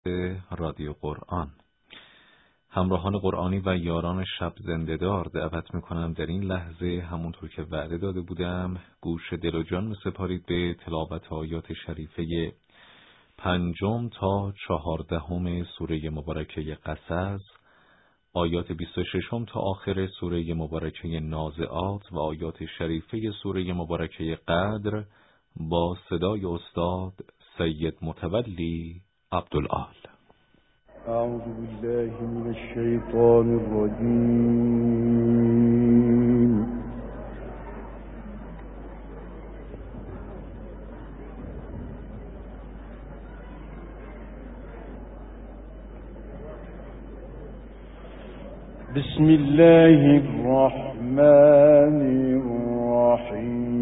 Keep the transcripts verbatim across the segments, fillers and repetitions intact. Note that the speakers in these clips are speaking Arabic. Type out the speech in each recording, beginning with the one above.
رادیو قرآن. همراهان قرآنی و یاران شب زنده‌دار دعوت میکنم در این لحظه همونطور که وعده داده بودم گوش دل و جان بسپارید به تلاوت آیات شریفه پنجم تا چهاردهم سوره مبارکه قصص، آیات بیست و ششم تا آخر سوره مبارکه نازعات و آیات شریفه سوره مبارکه قدر با صدای استاد سید متولی عبدالآل. اعوذ بالله من الشیطان الرجیم. بسم الله الرحمن الرحیم.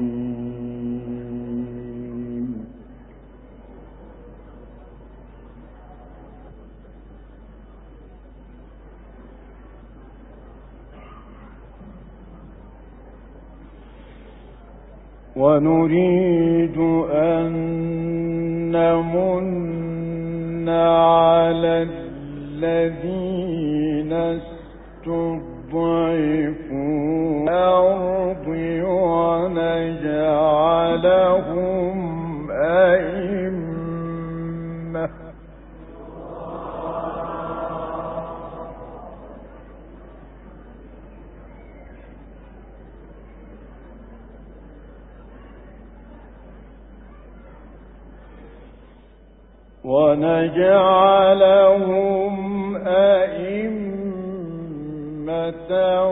ونريد أن نمن على الذين استضعفوا الأرض ونجعلهم أئمة ونجعلهم أئمة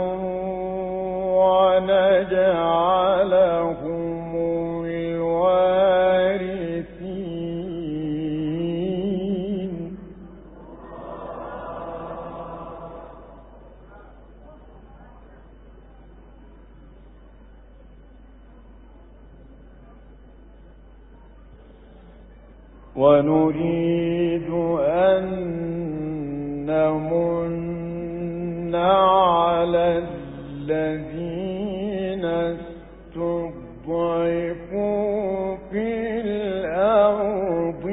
ونجعلهم الوارثين ونريد أن نمن على الذين استضعفوا في الأرض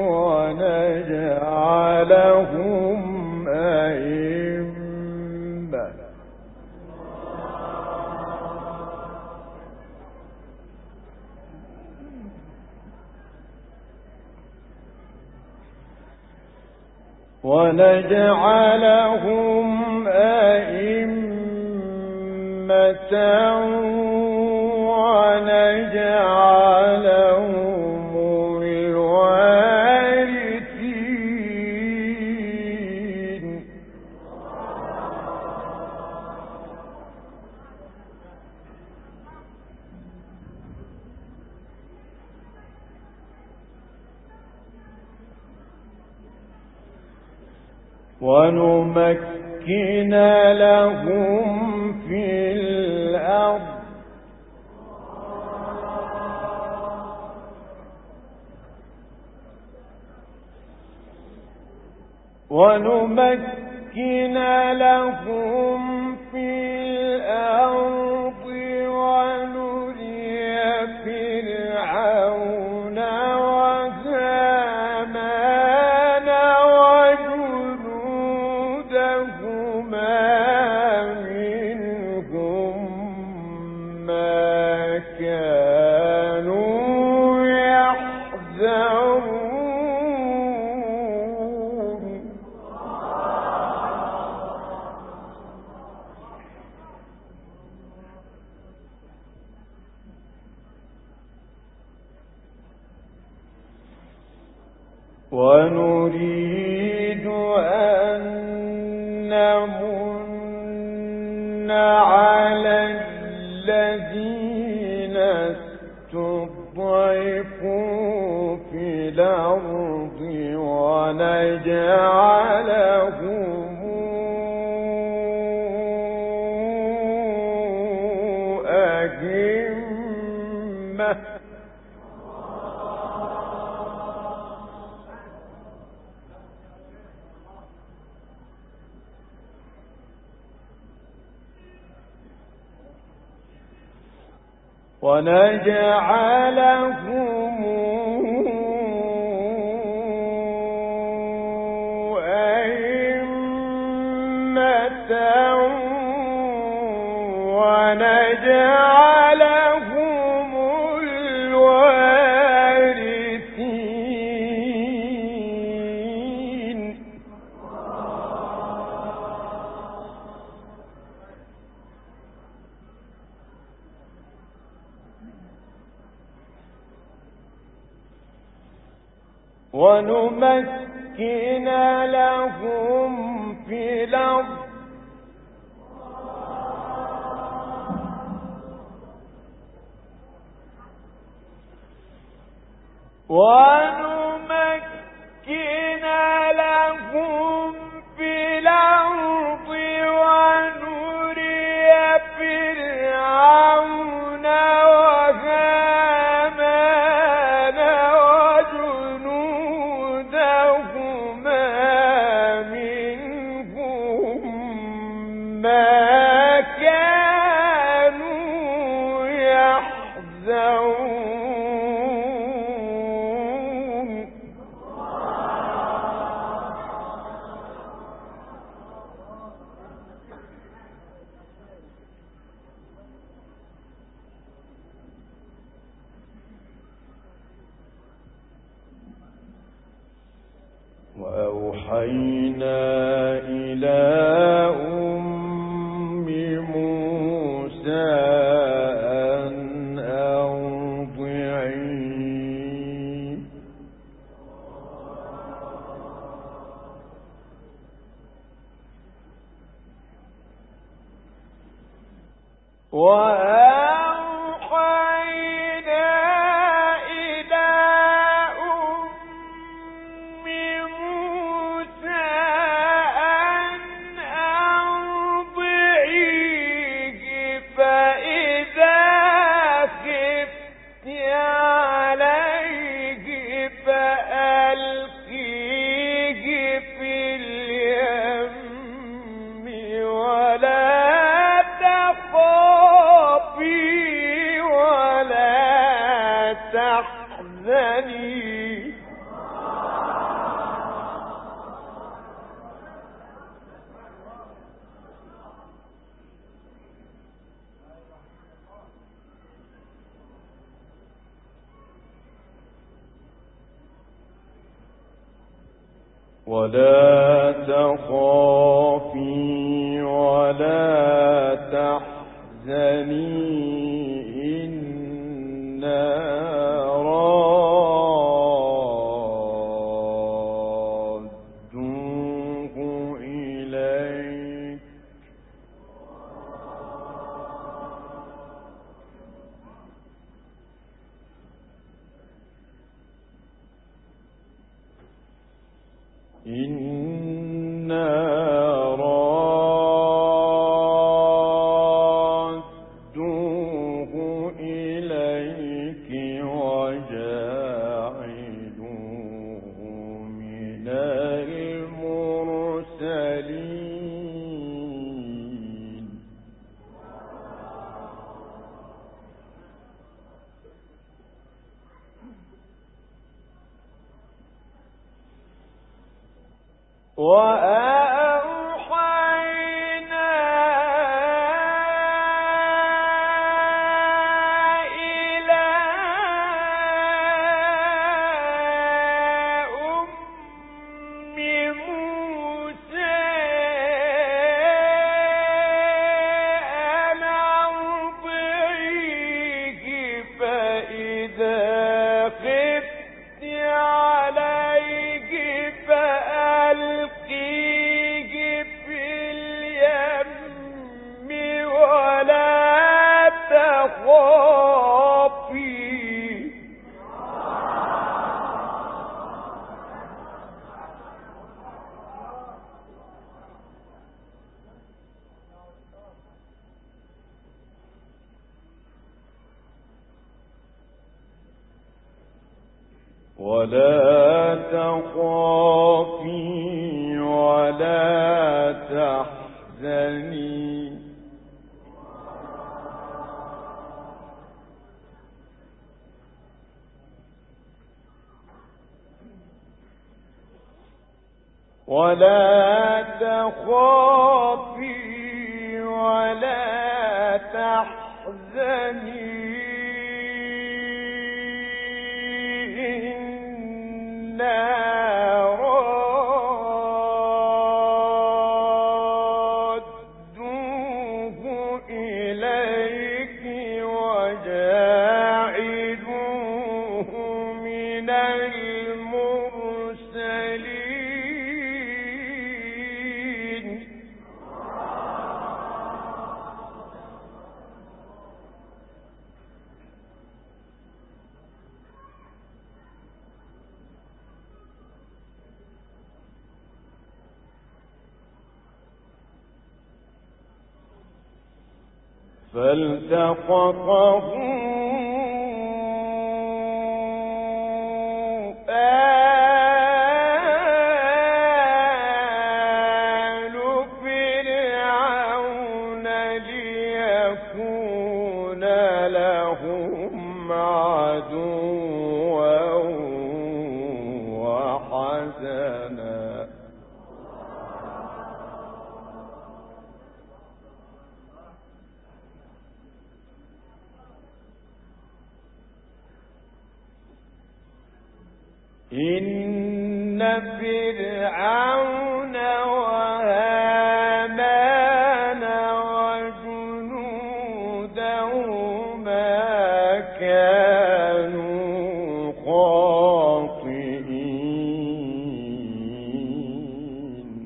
ونجعلهم أئمة ونجعلهم أئمة ونجعلهم الوارثين ونمكن لهم في الأرض ونمكن لهم في الأرض ونري فرعون وهامان وجنودهما منهم ما كانوا يحذرون ونريد أن نمن على الذين استضعفوا في الأرض ونجعلهم أئمة ونجعلهم، ونجعلهم أئمة ونجعلهم الوارثين ونجعلهم أئمة ونجعلهم الوارثين ونجعلهم أئمة ونجعلهم الوارثين ونجعلهم أئمة ونجعلهم الوارثين ونجعلهم أئمة ونجعلهم الوارثين ونجعلهم أئمة ونجعلهم ونجعلهم الوارثين ونمكن لهم في الأرض ونمكن لهم في الأرض ونري فرعون وهامان وجنودهما منهم ما كانوا يحذرون وأوحينا إلى أم موسى أن أرضعيه وأوحينا إلى أم موسى أن أرضعيه فإذا خفت عليه فألقيه في اليم ولا تخافي ولا تحزني ولا تخافي ولا تحزني إنا رادوه إليك إنا رادوه إليك وجاعلوه من المرسلين وأوحينا إلى أم موسى أن أرضعيه فإذا خفت عليه فألقيه في اليم ولا تخافي ولا تخافي ولا تحزني ولا تخافي ولا تحزني فالتقطه آل فرعون ليكون لهم عدوا وحزنا. إن فرعون وهامان وجنودهما كانوا خاطئين.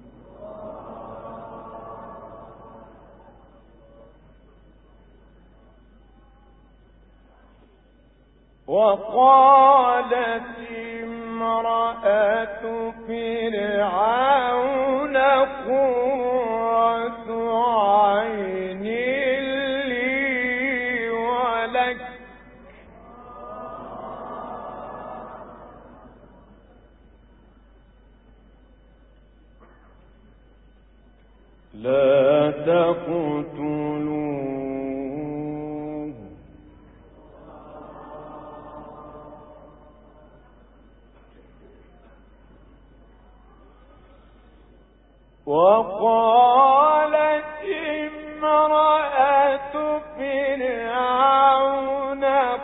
وقالت امرأة فرعون قرة عين لي ولك لا تقتلوه وقالت امرأة فرعون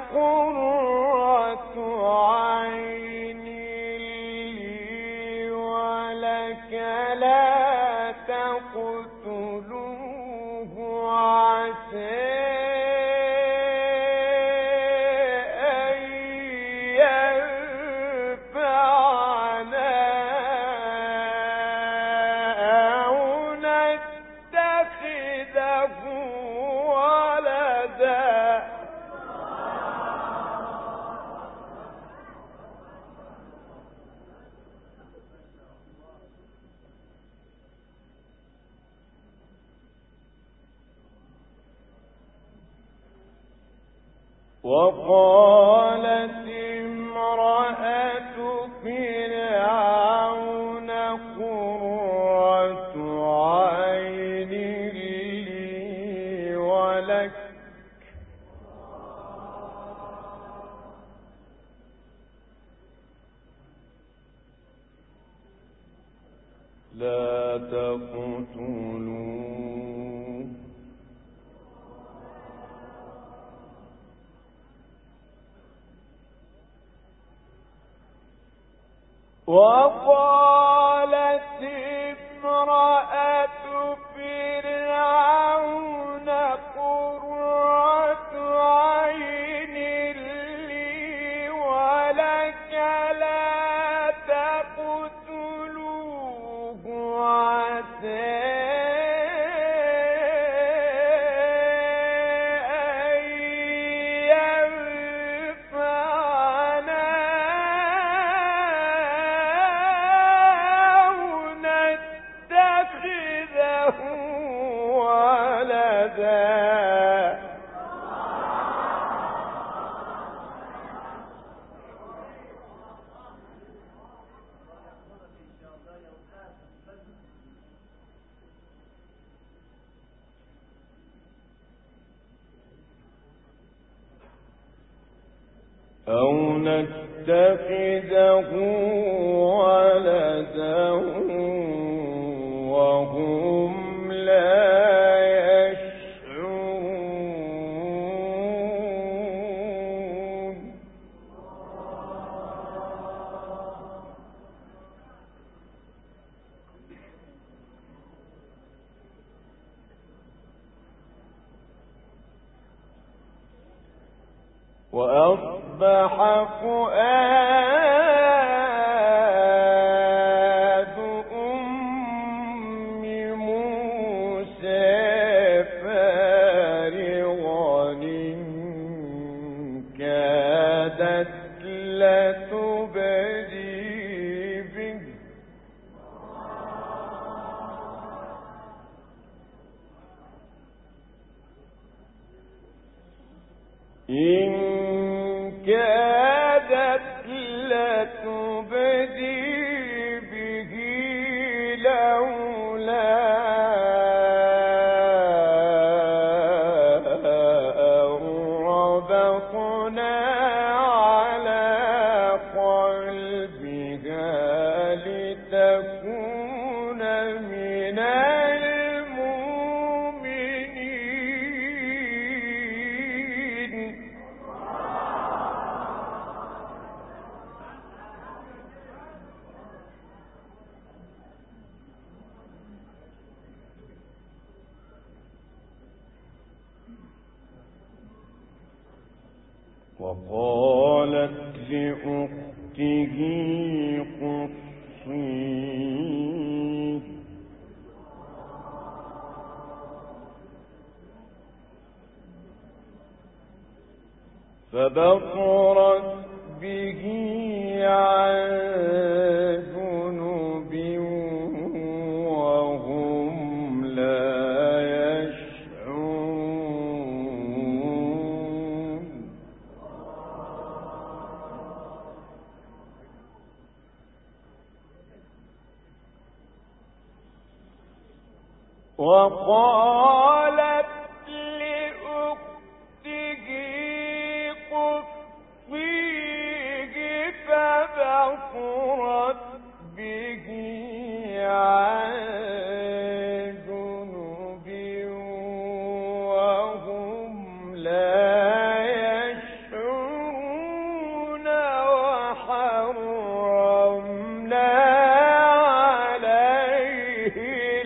قرة عين لي ولك لا تقتلوه عسى وقالت امرأة فرعون قرة عين لي ولك لا تقتلوه وقالت امرأة فرعون قرة عين لي ولك لا تقتلوه عسى أو نتخذه يتخذه ولدا وهم لا يشعرون. وأصبح فؤاد أم موسى فارغا إن كادت لتبدي به إن كادت لتبدي به لولا أن ربطنا على قلبها لتكون من المؤمنين. وقالت لأخته قصيه فبصرت به عن جنب وهم لا يشعرون. وقالت لأخته قصيه فبصرت به عن جنب وهم لا يشعرون. وحرمنا عليه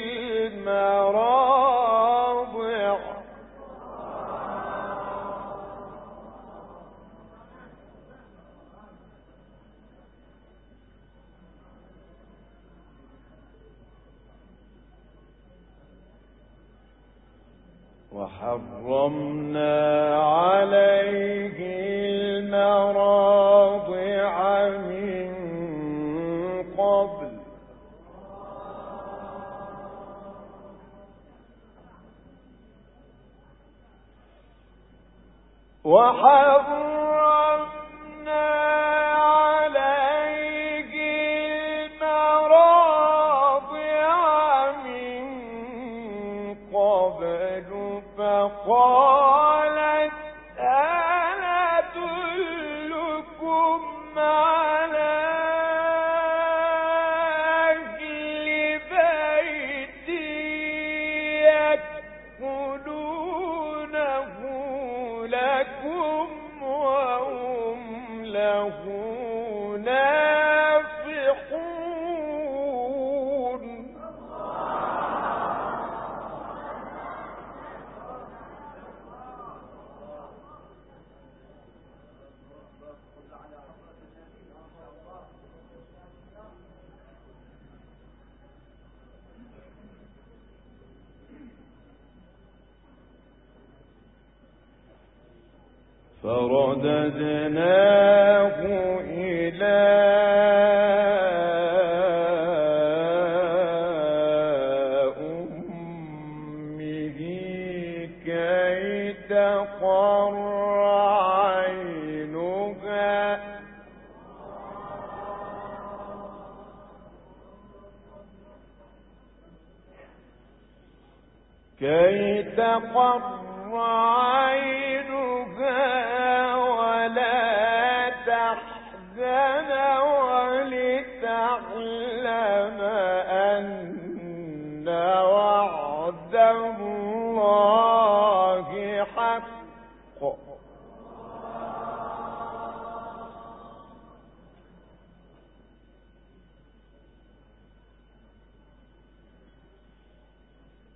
المراضع وحرمنا عليه المراضع من قبل وحرمنا عليه المراضع من قبل فقالت هل أدلكم على أهل بيت يكفلونه لكم وهم له ناصحون. فرددناه إلى أمه كي تقر عينها كي تقر عينها ولا تحزن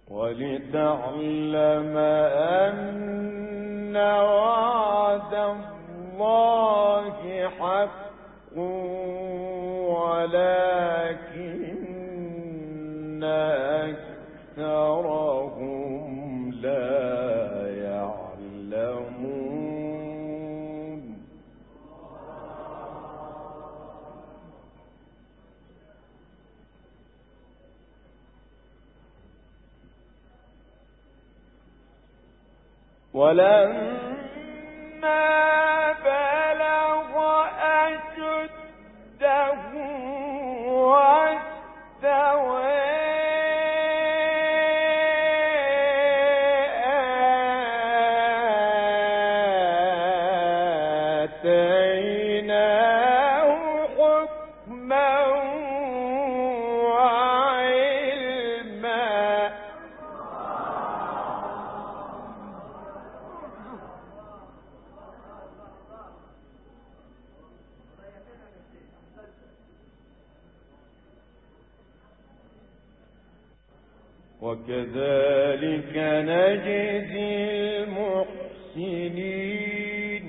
ولتعلم أن وعد الله حق ولكن أكثرهم لا يعلمون. ولما بلغ أشده واستوى آتيناه حكما وعلما. وكذلك نجزي المحسنين.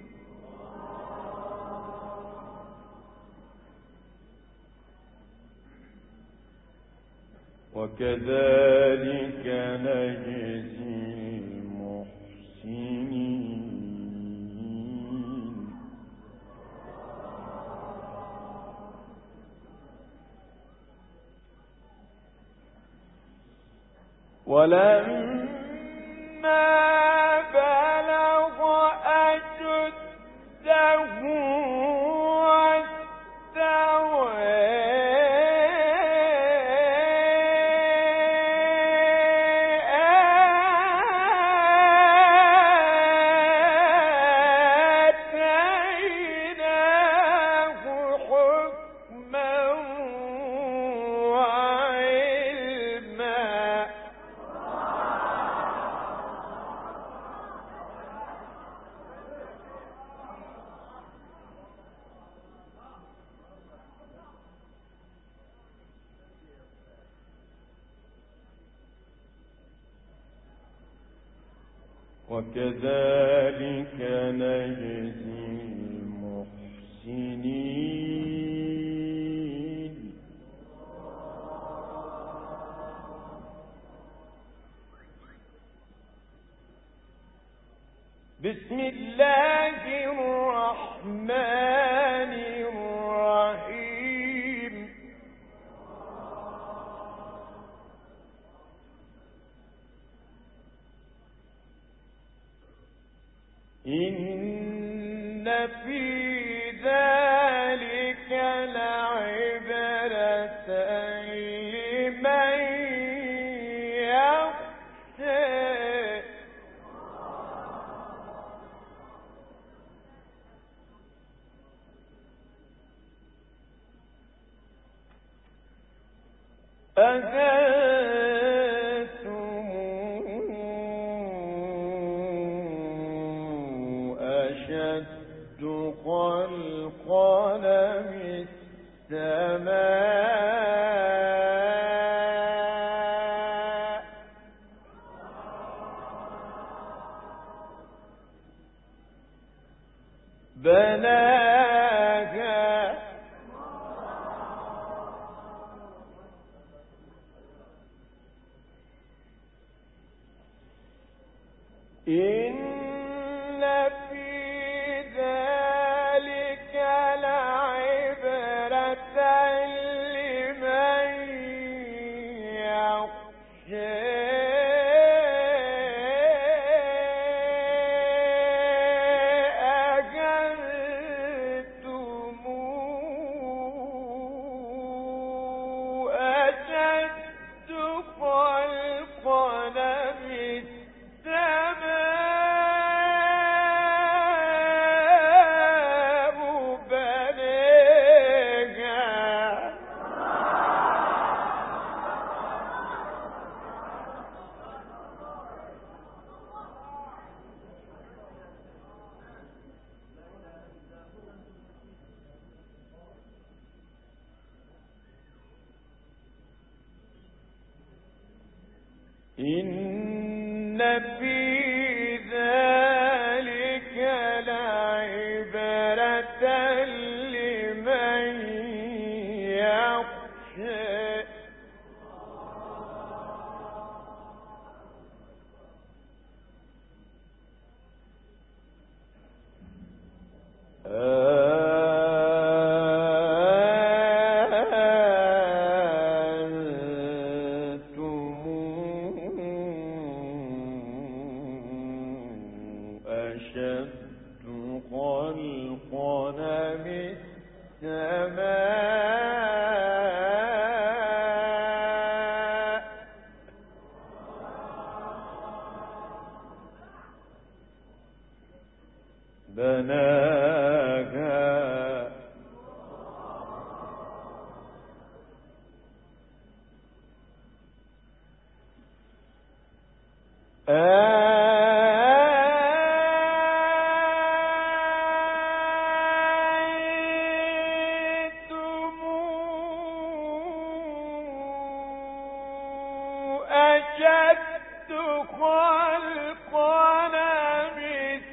وكذلك نجزي المحسنين. ولما بلغ أشده واستوى آتيناه حكما وعلما. وكذلك نجزي المحسنين. بسم الله الرحمن الرحيم. إن في ذلك لعبرة لمن يخشى. أَأَنتُمْ أَشَدُّ خَلْقًا أَمِ السَّمَاءُ بَنَاهَا إن في ذلك لعبرة لمن يخشى. أَأَنتُمْ أَشَدُّ خَلْقًا أَمِ السَّمَاءُ إن في ذلك لعبرة لمن يخشى بناها أنتم أشد خلقا من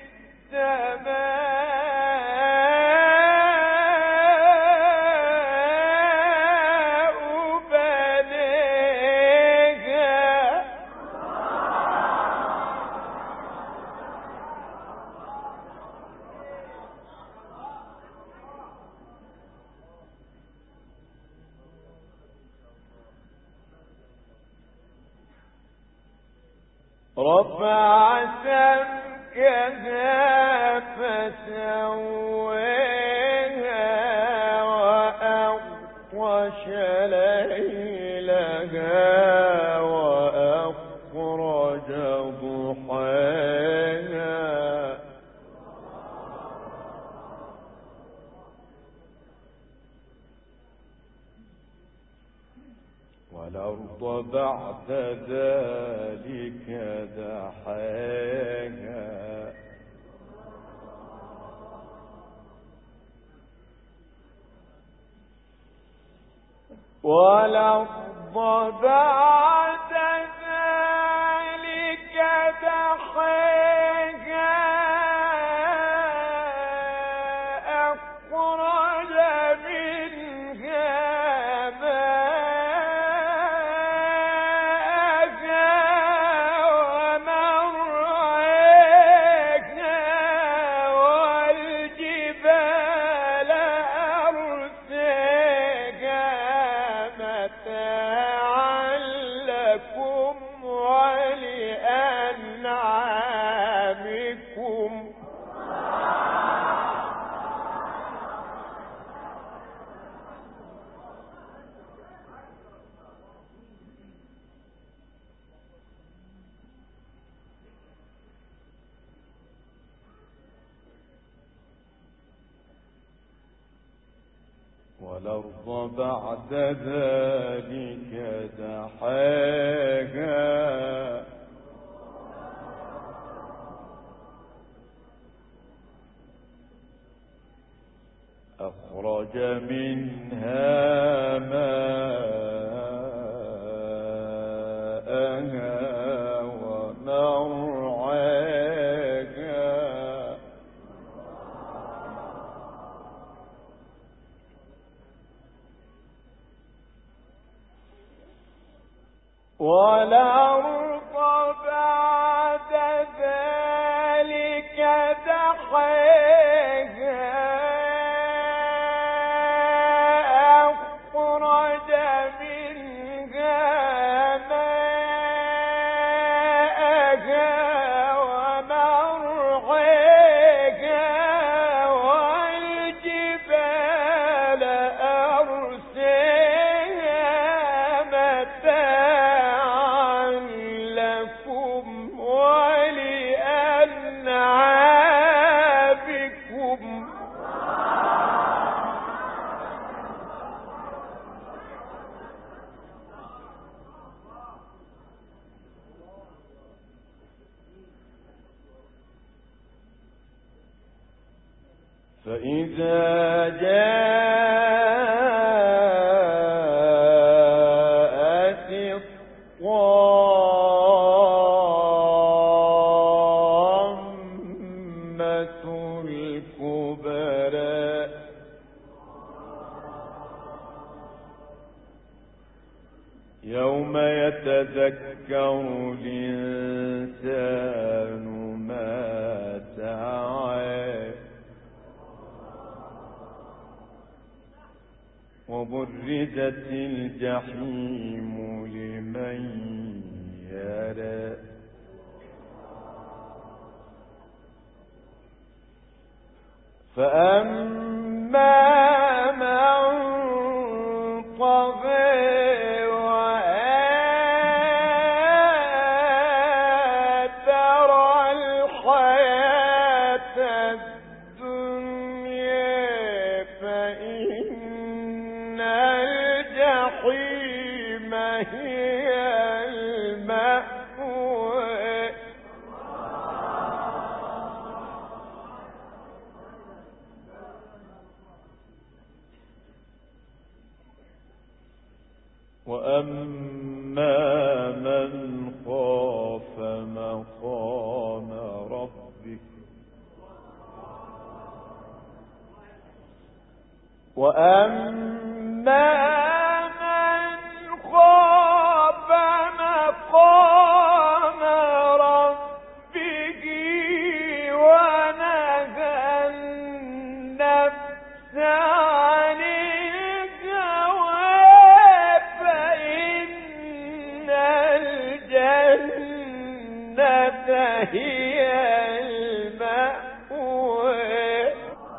رفع سمكها فسواها وأغطش ليلها وأخرج ضحاها والأرض بعد ذلك دحاها والأرض بعد ذلك دحاها أخرج منها والأرض بعد ذلك دحاها أخرج منها ماءها ومرعاها والأرض بعد ذلك دحاها أخرج منها ماءها ومرعاها والجبال أرساها متاعا لكم ولأنعامكم فإذا جاءت الطامة يوم يتذكر الإنسان ما سعى وبرزت الجحيم لمن يرى فأما من طغى وآثر الحياة الدنيا فإن الجحيم هي المأوى وأما من خاف مقام ربه وأما من خاف مقام ربه ونهى النفس عن هي المأوى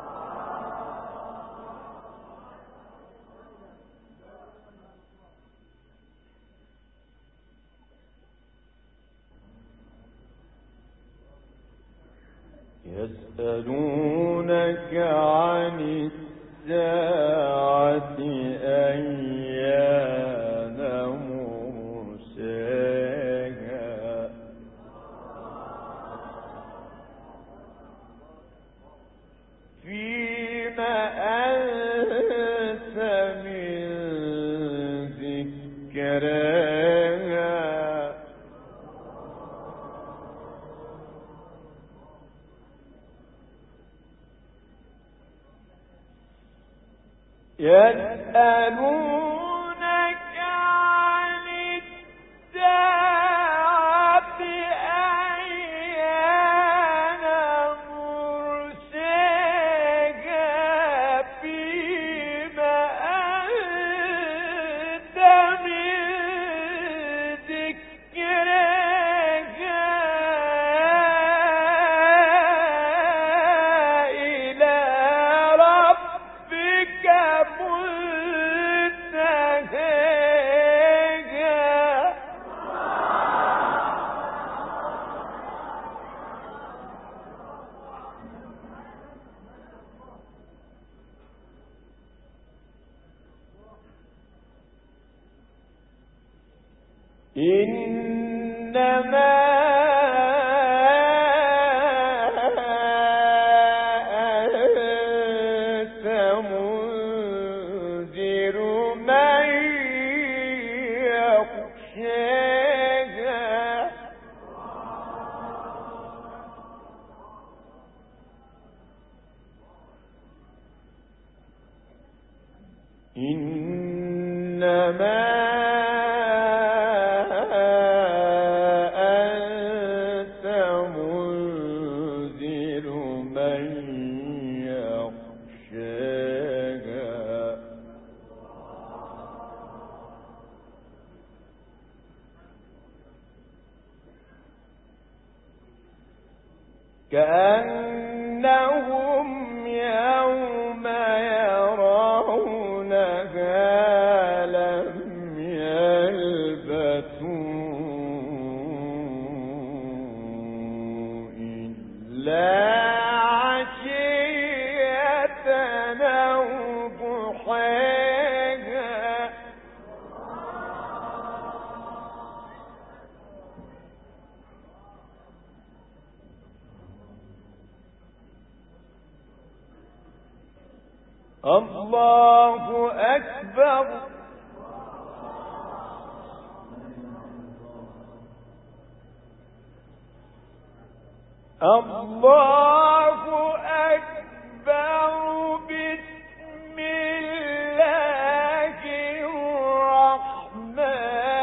يسألونك عن الساعة أيان مرساها فيما أنت من ذكرها يسألونك عن الساعة أيان مرساها فيما أنت من ذكرها إلى ربك منتهاها إنما أنت منذر من يخشاها إنما أنت منذر من يخشاها كأنهم يوم يرونها لم يلبثوا إلا عشية أو ضحاها الله أكبر الله أكبر بسم الله الرحمن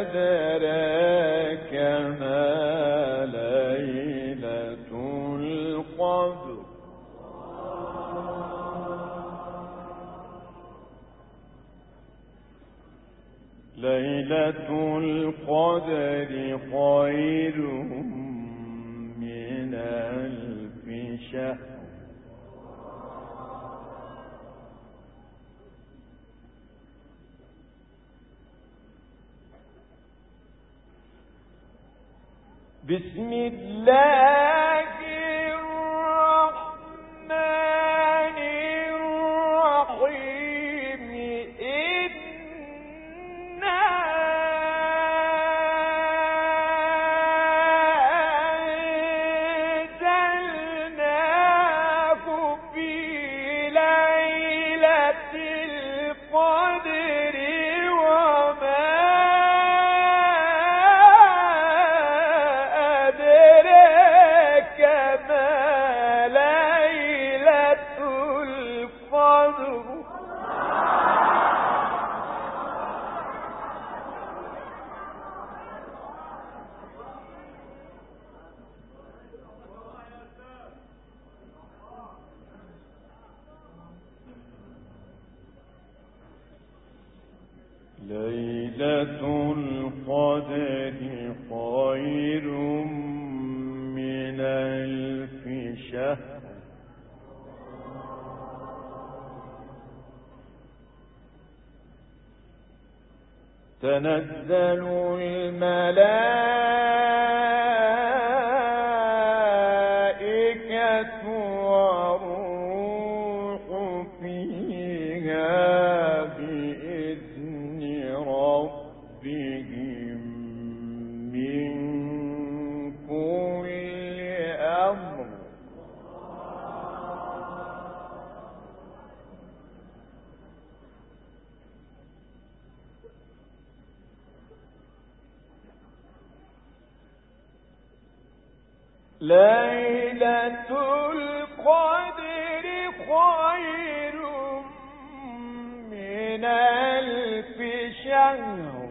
أدراك ما ليلة القدر ليلة القدر خير من ألف شهر بسم الله الرحمن الرحيم إنا أنزلناه في ليلة القدر وما ليلة القدر خير من ألف شهر تنزل الملائكة والروح فيها بإذن ربهم من كل أمر ليلة القدر خير من ألف شهر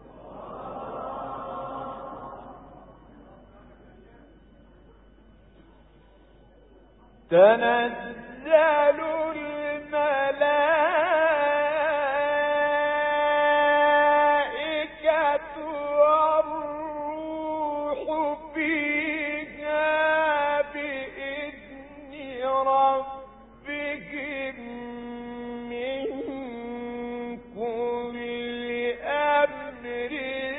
تنزل الملائكة والروح فيها بإذن ربهم من كل أمر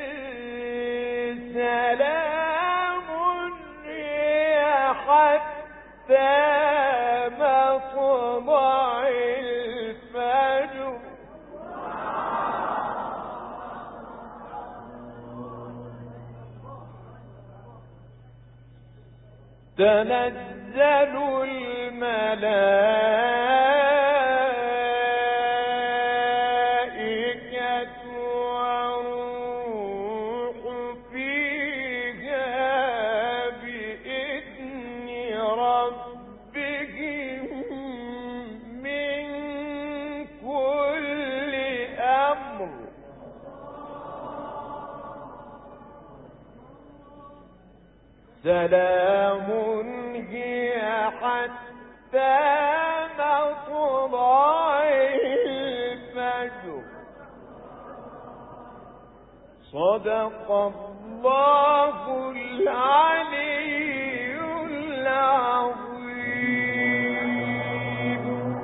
سلام هي حتى مطلع الفجر تنزل الملائكة والروح فيها بإذن ربهم من كل أمر سلام هي حتى مطلع الفجر صدق الله العلي العظيم.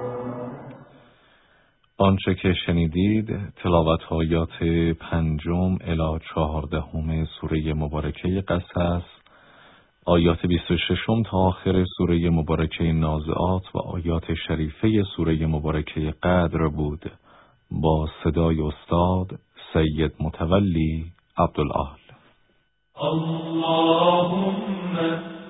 آنچه که شنیدید تلاوت آیات پنجم الی چهاردهم سوره مبارکه قصص، آیات بیست و ششم تا آخر سوره مبارکه نازعات و آیات شریفه سوره مبارکه قدر بود با صدای استاد سید متولی عبدالعال. اللهم